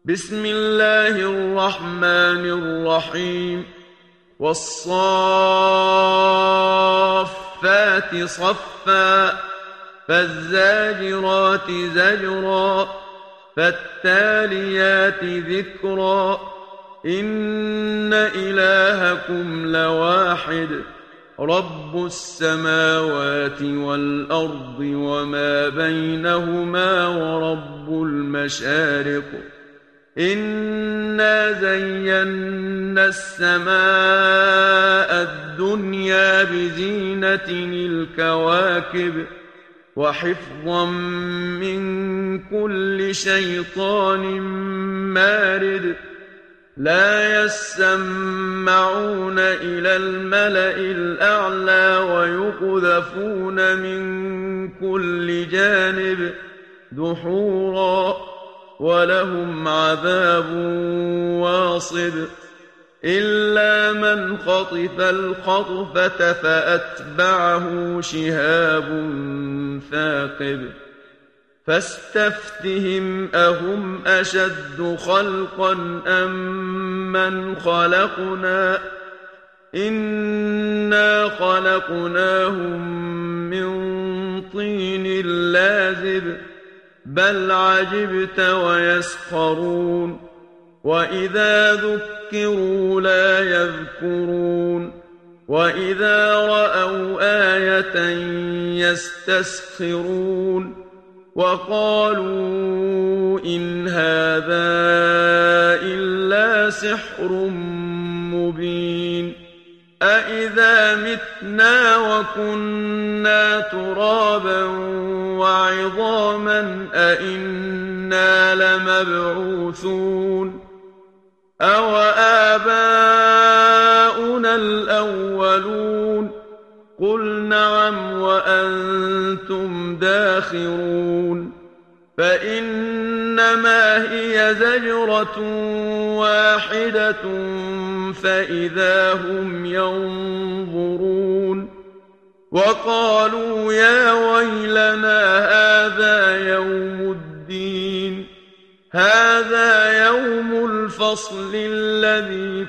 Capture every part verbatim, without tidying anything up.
بسم الله الرحمن الرحيم والصافات صفا فالزاجرات زجرا فالتاليات ذكرا إن إلهكم لواحد رب السماوات والأرض وما بينهما ورب المشارق إنا زينا السماء الدنيا بزينة الكواكب وحفظا من كل شيطان مارد لا يسمعون إلى الملأ الأعلى ويقذفون من كل جانب دحورا ولهم عذاب واصب إلا من خطف الخطفة فأتبعه شهاب ثاقب فاستفتهم أهم أشد خلقا أم من خلقنا إنا خلقناهم من طين لازب بل عجبت ويسخرون وإذا ذكروا لا يذكرون وإذا رأوا آية يستسخرون وقالوا إن هذا إلا سحر مبين أإذا متنا وكنا ترابا وعظاما أإنا لمبعوثون أو آباؤنا الأولون قل نعم وأنتم داخرون فإنما هي زجرة واحدة فإذا هم ينظرون وقالوا يا ويلنا هذا يوم الدين هذا يوم الفصل الذي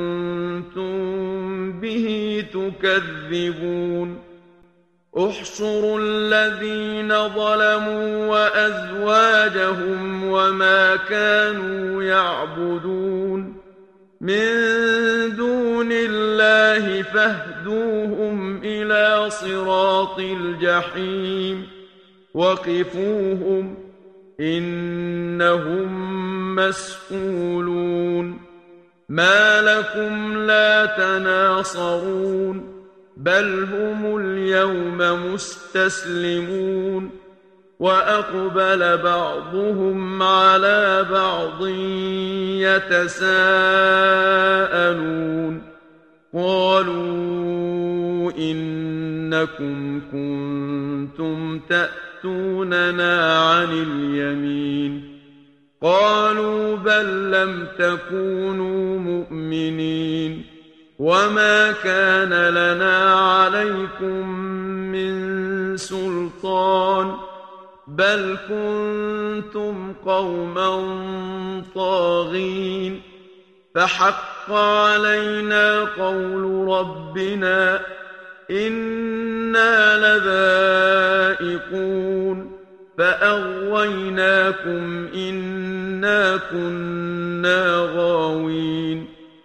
كنتم به تكذبون احشروا الذين ظلموا وأزواجهم وما كانوا يعبدون من دون الله فاهدوهم إلى صراط الجحيم وقفوهم إنهم مسئولون ما لكم لا تناصرون بل هم اليوم مستسلمون وأقبل بعضهم على بعض يتساءلون قالوا إنكم كنتم تأتوننا عن اليمين قالوا بل لم تكونوا مؤمنين وما كان لنا عليكم من سلطان بل كنتم قوما طاغين فحق علينا قول ربنا إنا لذائقون فأغويناكم إنا كنا غاوين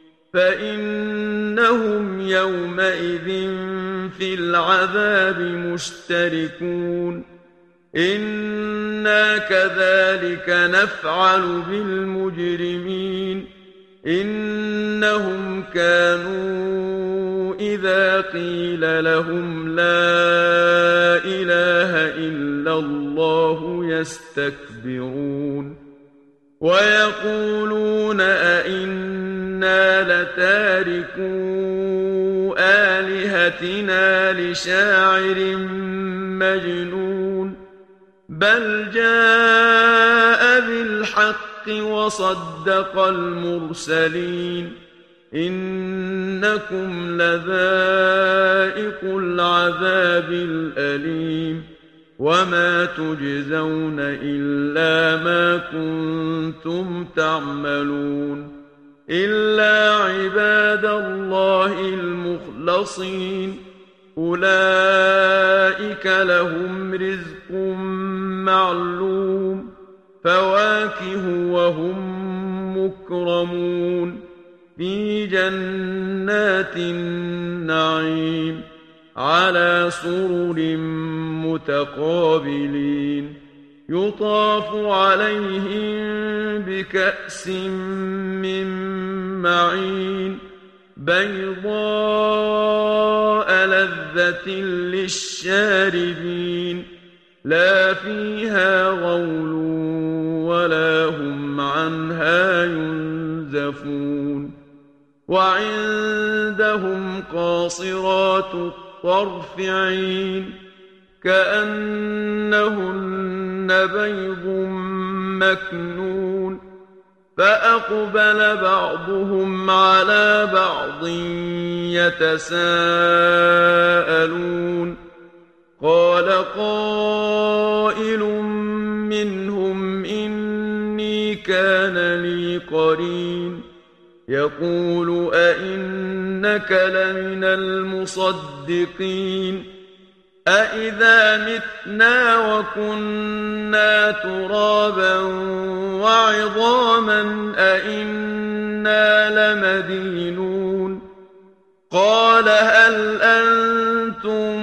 فإنهم يومئذ في العذاب مشتركون إنا كذلك نفعل بالمجرمين إنهم كانوا إذا قيل لهم لا إله إلا الله يستكبرون ويقولون أئنا لتاركو آلهتنا لشاعر مجنون بل جاء بالحق وصدق المرسلين إنكم لذائقو العذاب الأليم وما تجزون إلا ما كنتم تعملون إلا عباد الله المخلصين أولئك لهم رزق معلوم فواكه وهم مكرمون في جنات النعيم على سرر متقابلين يطاف عليهم بكأس من معين بيضاء لذة للشاربين لا فيها غول ولا هم عنها ينزفون وعندهم قاصرات الطرف عين كأنهن بيض مكنون فأقبل بعضهم على بعض يتساءلون قال قائل منهم إني كان لي قرين يقول أئنك لمن المصدقين أإذا متنا وكنا ترابا وعظاما أئنا لمدينون قال هل أنتم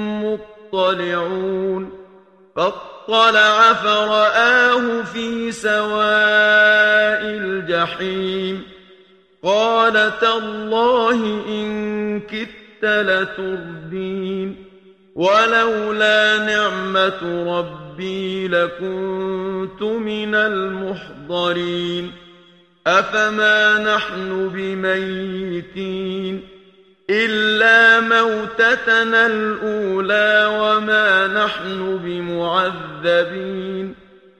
مطلعون فاطلع فرآه في سواء الجحيم قال تالله إن كدت لتردين ولولا نعمة ربي لكنت من المحضرين أفما نحن بميتين إلا موتتنا الأولى وما نحن بمعذبين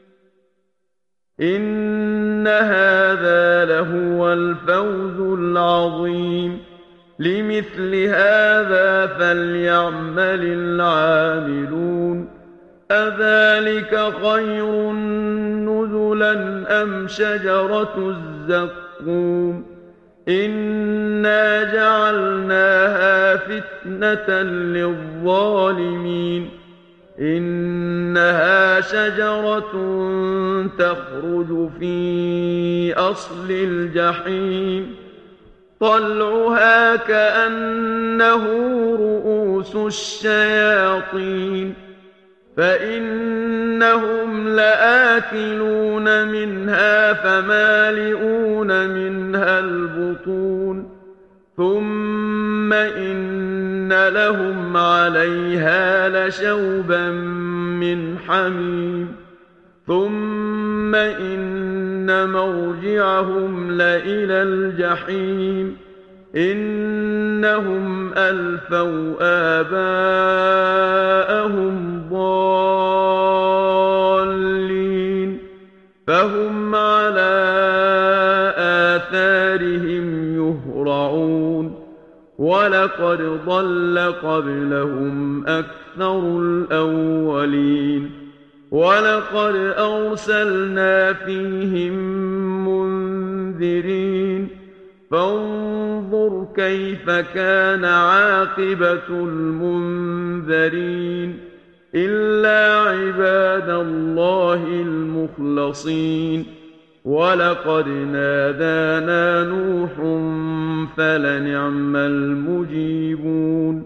إن هذا لهو الفوز العظيم لمثل هذا فليعمل العاملون أذلك خير نزلا أم شجرة الزقوم إنا جعلناها فتنة للظالمين إنها شجرة تخرج في أصل الجحيم طلعها كأنه رؤوس الشياطين فإنهم لآكلون منها فمالئون منها البطون ثم إن لهم عليها لشوبا من حميم ثم إن مرجعهم لإلى الجحيم إنهم ألفوا آباءهم ضالين فهم على آثارهم يهرعون ولقد ضل قبلهم أكثر الأولين ولقد أرسلنا فيهم منذرين فانظر كيف كان عاقبة المنذرين إلا عباد الله المخلصين ولقد نادانا نوح فلنعم المجيبون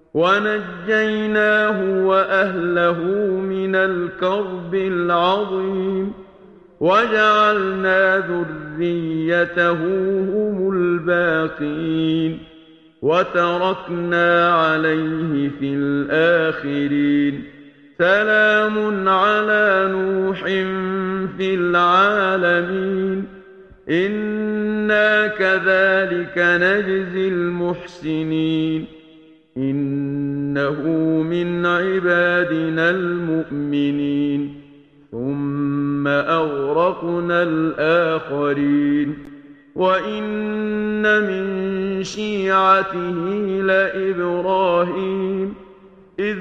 ونجيناه وأهله من الكرب العظيم وجعلنا ذريته هم الباقين وتركنا عليه في الآخرين سلام على نوح في العالمين إنا كذلك نجزي المحسنين إنه من عبادنا المؤمنين ثم أغرقنا الآخرين وإن من شيعته لإبراهيم إذ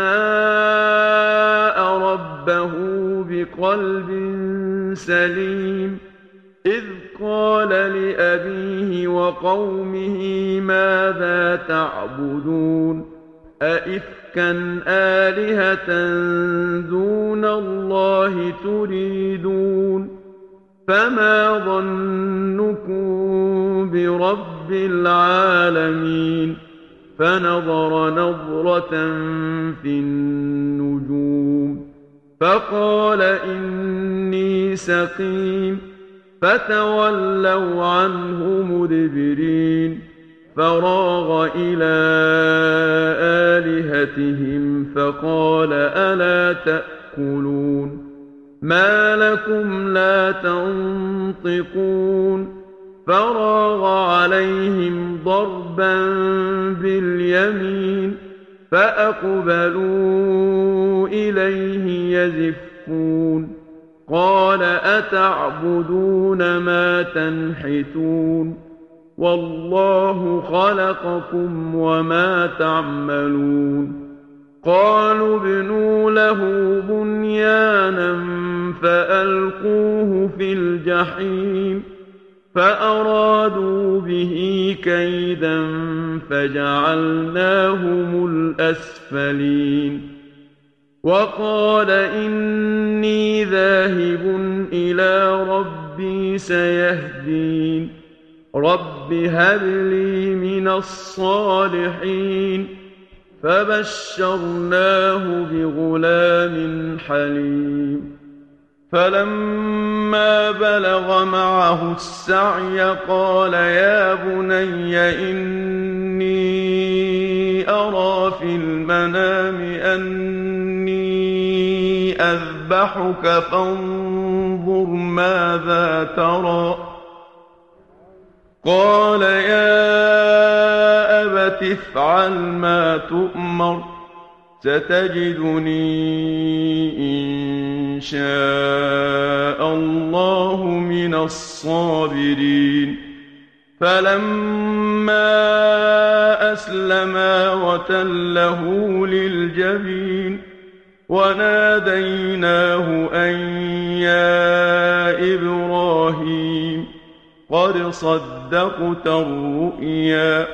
جاء ربه بقلب سليم إذ قال لأبيه وقومه ماذا تعبدون أئفكا آلهة دون الله تريدون فما ظنكم برب العالمين فنظر نظرة في النجوم فقال إني سقيم فتولوا عنه مدبرين فراغ إلى آلهتهم فقال ألا تأكلون ما لكم لا تنطقون فراغ عليهم ضربا باليمين فأقبلوا إليه يزفون قال أتعبدون ما تنحتون والله خلقكم وما تعملون قالوا ابنوا له بنيانا فألقوه في الجحيم فأرادوا به كيدا فجعلناهم الأسفلين وقال إني ذاهب إلى ربي سيهدين رب هب لي من الصالحين فبشرناه بغلام حليم فلما بلغ معه السعي قال يا بني إني أرى في المنام أني أذبحك فانظر ماذا ترى قال يا أبت افعل ما تؤمر ستجدني إن شاء الله من الصابرين فلما أسلما وتله للجبين وناديناه أن يا إبراهيم قد صدقت الرؤيا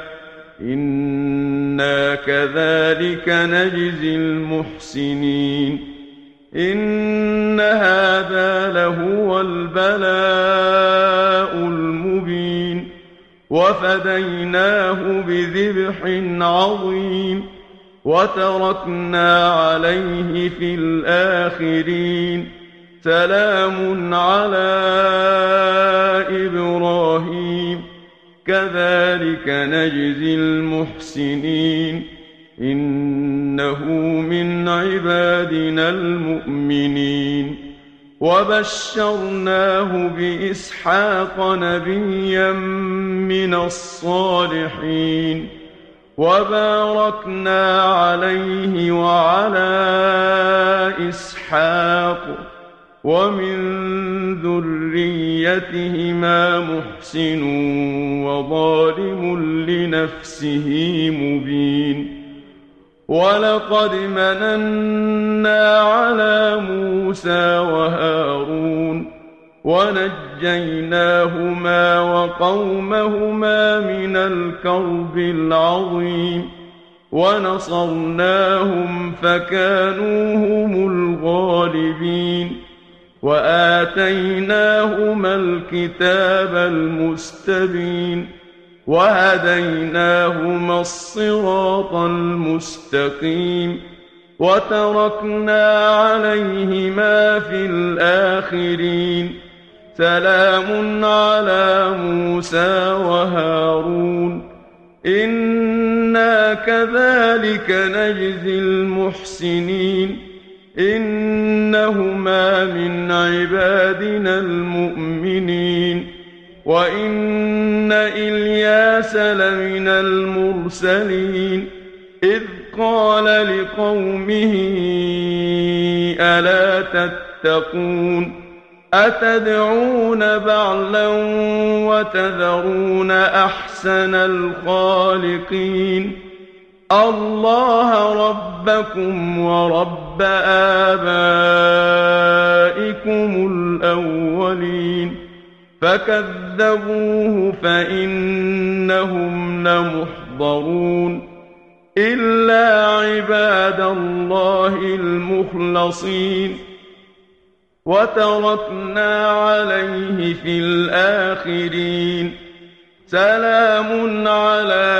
إنا كذلك نجزي المحسنين إن هذا لهو البلاء المبين وفديناه بذبح عظيم وتركنا عليه في الآخرين سلام على إبراهيم كذلك نجزي المحسنين إنه من عبادنا المؤمنين وبشرناه بإسحاق نبيا من الصالحين وباركنا عليه وعلى إسحاق ومن ذريتهما محسن وظالم لنفسه مبين ولقد مننا على موسى وهارون ونجيناهما وقومهما من الكرب العظيم ونصرناهم فكانوا هم الغالبين وآتيناهما الكتاب المستبين وهديناهما الصراط المستقيم وتركنا عليهما في الآخرين سلام على موسى وهارون إنا كذلك نجزي المحسنين إنهما من عبادنا المؤمنين وإن إلياس لمن المرسلين إذ قال لقومه ألا تتقون أتدعون بعلا وتذرون أحسن الخالقين الله ربكم ورب آبائكم الأولين فكذبوه فإنهم لمحضرون إلا عباد الله المخلصين وتركنا عليه في الآخرين سلام على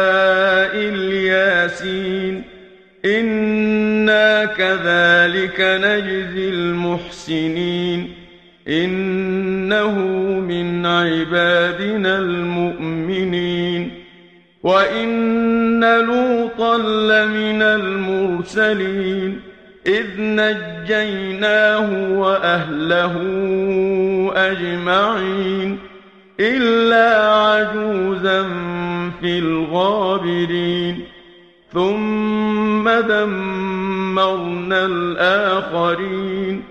الياسين إنا كذلك نجزي المحسنين إنه من عبادنا المؤمنين وإن لوطا لمن المرسلين إذ نجيناه وأهله أجمعين إلا عجوزا في الغابرين ثم دمرنا الآخرين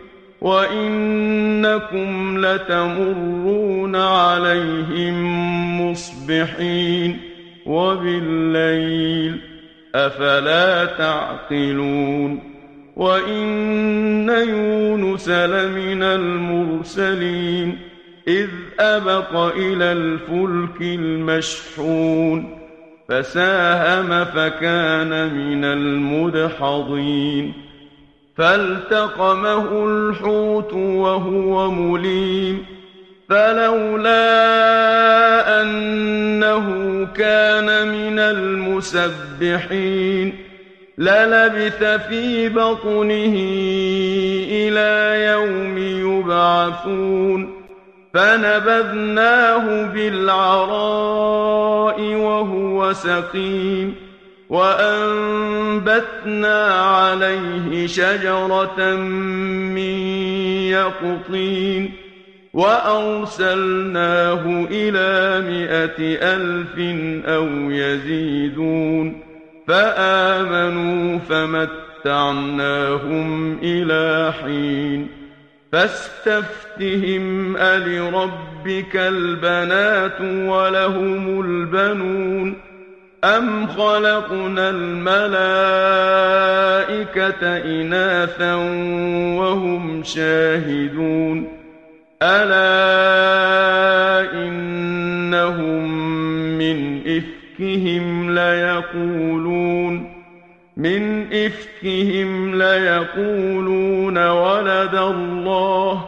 وإنكم لتمرون عليهم مصبحين وبالليل أفلا تعقلون وإن يونس لمن المرسلين إذ أبق إلى الفلك المشحون فساهم فكان من المدحضين فالتقمه الحوت وهو مليم فلولا أنه كان من المسبحين للبث في بطنه إلى يوم يبعثون فنبذناه بالعراء وهو سقيم وأنبتنا عليه شجرة من يقطين وأرسلناه إلى مائة ألف أو يزيدون فآمنوا فمتعناهم إلى حين فاستفتهم ألربك البنات ولهم البنون أم خلقنا الملائكة إناثا وهم شاهدون ألا إنهم من إفكهم ليقولون من إفكهم ليقولون ولد الله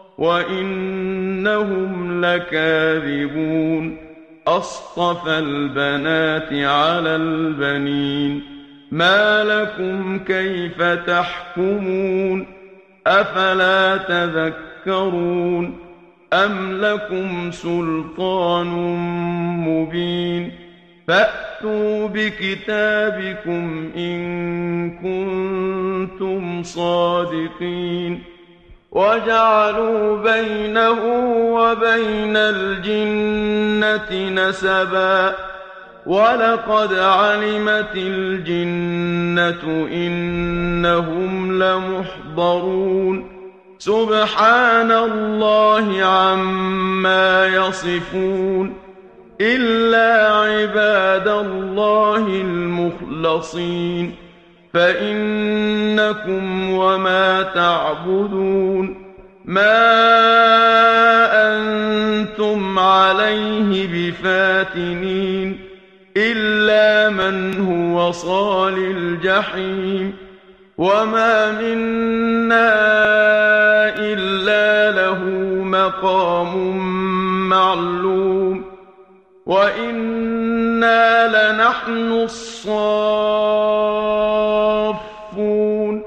وإنهم لكاذبون أصطفى البنات على البنين ما لكم كيف تحكمون أفلا تذكرون أم لكم سلطان مبين فأتوا بكتابكم إن كنتم صادقين وجعلوا بينه وبين الجنة نسبا ولقد علمت الجنة إنهم لمحضرون سبحان الله عما يصفون إلا عباد الله المخلصين فإنكم وما تعبدون ما أنتم عليه بفاتنين إلا من هو صال الجحيم وما منا إلا له مقام معلوم وإنا لنحن الصافون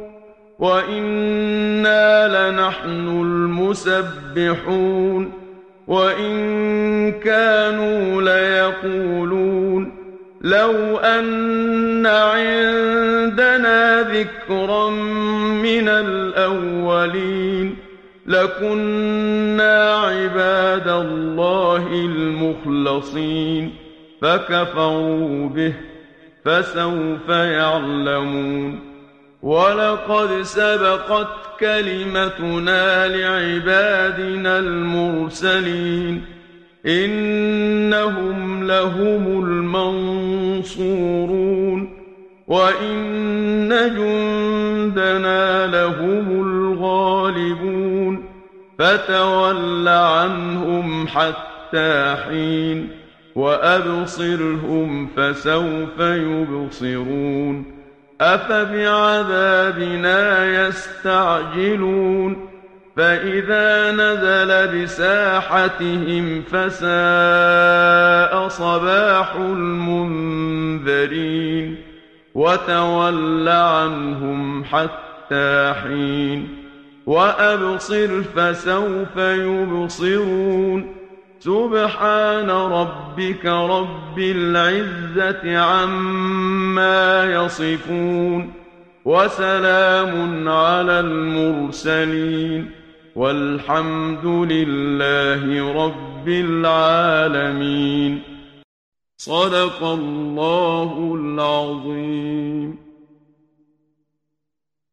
وإنا لنحن المسبحون وإن كانوا ليقولون لو أن عندنا ذكرا من الأولين لكنا عباد الله المخلصين فكفروا به فسوف يعلمون ولقد سبقت كلمتنا لعبادنا المرسلين إنهم لهم المنصورون وَإِنَّ جُندَنَا لَهُمُ الْغَالِبُونَ فَتَوَلَّ عَنْهُمْ حَتَّىٰ حِينٍ وَأَبْصِرْهُمْ فَسَوْفَ يُبْصِرُونَ أَفَبِعَذَابِنَا يَسْتَعْجِلُونَ فَإِذَا نَزَلَ بِسَاحَتِهِمْ فَسَاءَ صَبَاحُ الْمُنذَرِينَ وَتَوَلَّ عَنْهُمْ حَتَّىٰ حِينٍ وَأَبْصِرْ فَسَوْفَ يُبْصِرُونَ سُبْحَانَ رَبِّكَ رَبِّ الْعِزَّةِ عَمَّا يَصِفُونَ وَسَلَامٌ عَلَى الْمُرْسَلِينَ وَالْحَمْدُ لِلَّهِ رَبِّ الْعَالَمِينَ. صدق الله العظيم.